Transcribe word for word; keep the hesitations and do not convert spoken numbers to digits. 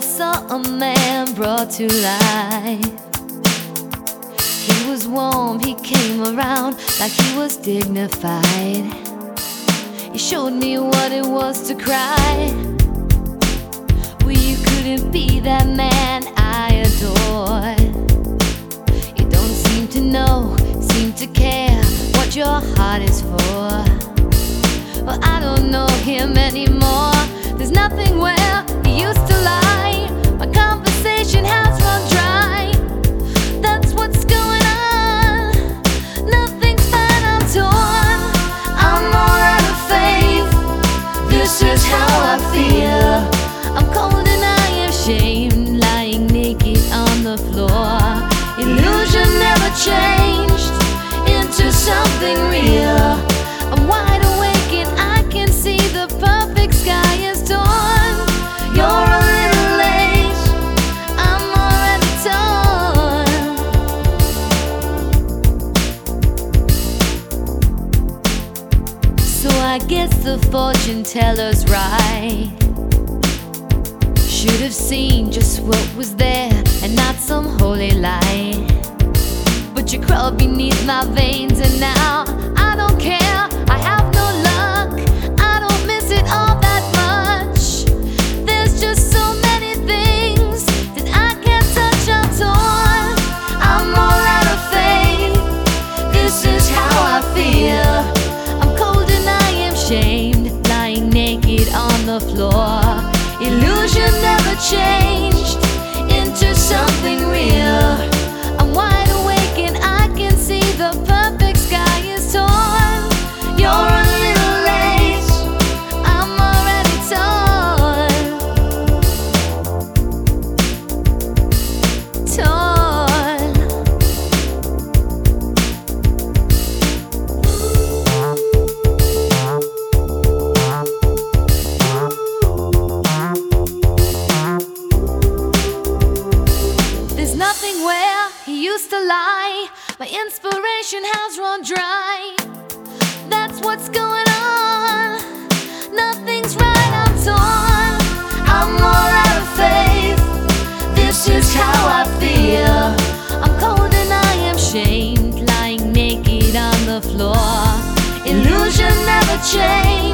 saw a man brought to life. He was warm, he came around like he was dignified. He showed me what it was to cry. Well, you couldn't be that man I adored. You don't seem to know, seem to care what your heart is for. Well, I don't know him anymore. There's nothing where he used to lie. My conversation has run dry. That's what's going on. Nothing's fine, I'm torn. I'm all out of faith. This is how I feel. I'm cold and I am shamed, lying naked on the floor. Illusion never changed into something real. I'm wide awake and I can see the perfect sky is torn. You're a little late, I'm already torn. So I guess the fortune teller's right. Should have seen just what was there and not some holy light. But you crawl beneath my veins and now I don't care. I have no luck, I don't miss it all that much. There's just so many things that I can't touch, I'm torn. I'm all out of faith. This is how I feel. I'm cold and I am shamed, lying naked on the floor. Illusion never changed into something real. I'm wide awake and I can see the perfect sky is torn. You're a little late, I'm already torn. Torn. There's nothing where he used to lie. My inspiration has run dry. That's what's going on. Nothing's right, I'm torn. I'm all out of faith. This is how I feel. I'm cold and I am shamed, lying naked on the floor. Illusion never changed